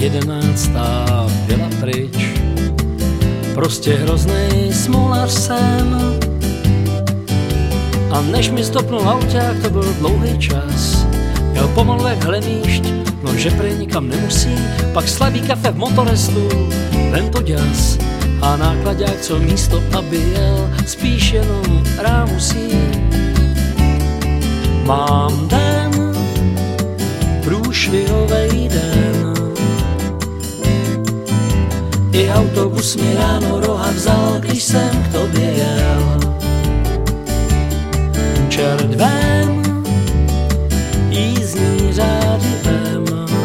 11. byla pryč. Prostě hroznej smolař jsem. A než mi stopnul auťák, to byl dlouhý čas. Jel pomalu jak hlemíšť, no že prej nikam nemusí. Pak slabý kafe v motorestu, tento ďas. A nákladák, co místo, aby jel, spíš jenom rámusí. Mám den, průšvihovej den. I autobus mi ráno roha vzal, když jsem k tobě jel. Čert vem, jízdní řády vem.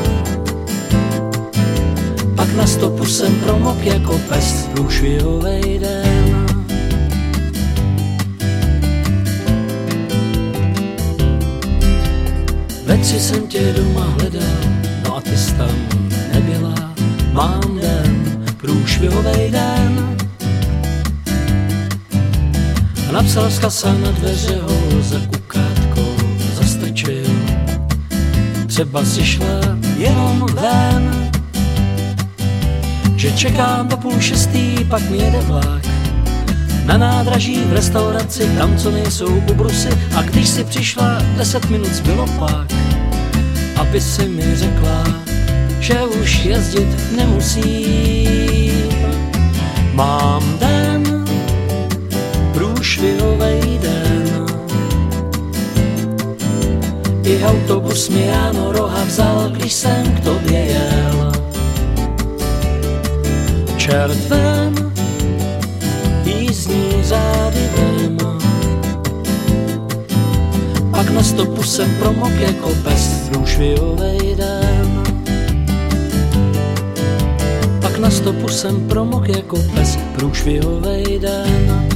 Pak na stopu jsem promok jako pes, průšvihovej den. Ve 3 jsem tě doma hledal, no a ty jsi tam nebyla. Mám den, průšvihovej den. A napsal vzkaz a na dveře ho za kukátkou zastrčil. Třeba si šla jenom ven, že čekám do 5:30, pak mi jede vlak. Na nádraží v restauraci, tam co nejsou ubrusy. A když si přišla, 10 minut zbylo pak, aby si mi řekla, že už jezdit nemusím. Mám den, průšvihovej den. I autobus mi ráno roha vzal, když jsem k tobě jel. Čert vem, jízdní řády vem. Pak na stopu jsem promok jako pes, průšvihovej den. Pak na stopu jsem promok jako pes, průšvihovej den.